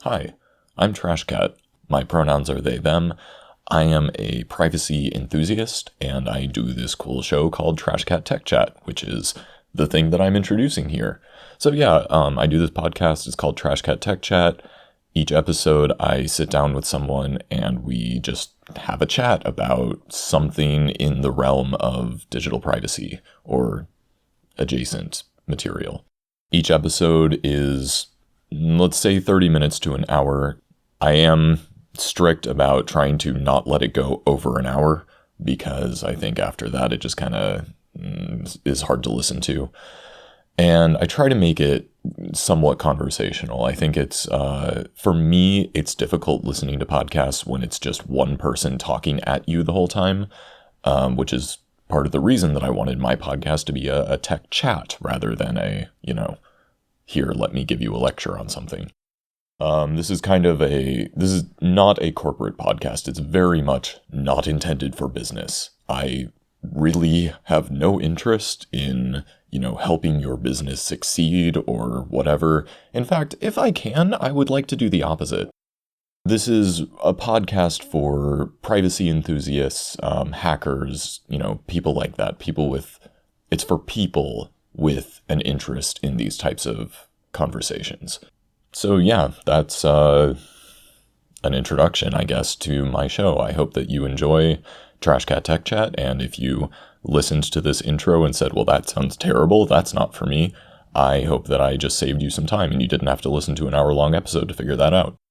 Hi, I'm Trashcat. My pronouns are they, them. I am a privacy enthusiast, and I do this cool show called Trashcat Tech Chat, which is the thing that I'm introducing here. So yeah, I do this podcast. It's called Trashcat Tech Chat. Each episode, I sit down with someone and we just have a chat about something in the realm of digital privacy or adjacent material. Each episode is, let's say, 30 minutes to an hour. I am strict about trying to not let it go over an hour because I think after that it just kind of is hard to listen to. And I try to make it somewhat conversational. I think it's, for me, it's difficult listening to podcasts when it's just one person talking at you the whole time, which is part of the reason that I wanted my podcast to be a tech chat rather than here, let me give you a lecture on something. This is not a corporate podcast. It's very much not intended for business. I really have no interest in, helping your business succeed or whatever. In fact, if I can, I would like to do the opposite. This is a podcast for privacy enthusiasts, hackers, people like that. It's for people with an interest in these types of conversations. So yeah, that's an introduction, I guess, to my show. I hope that you enjoy Trashcat Tech Chat, and if you listened to this intro and said, well, that sounds terrible, that's not for me, I hope that I just saved you some time and you didn't have to listen to an hour-long episode to figure that out.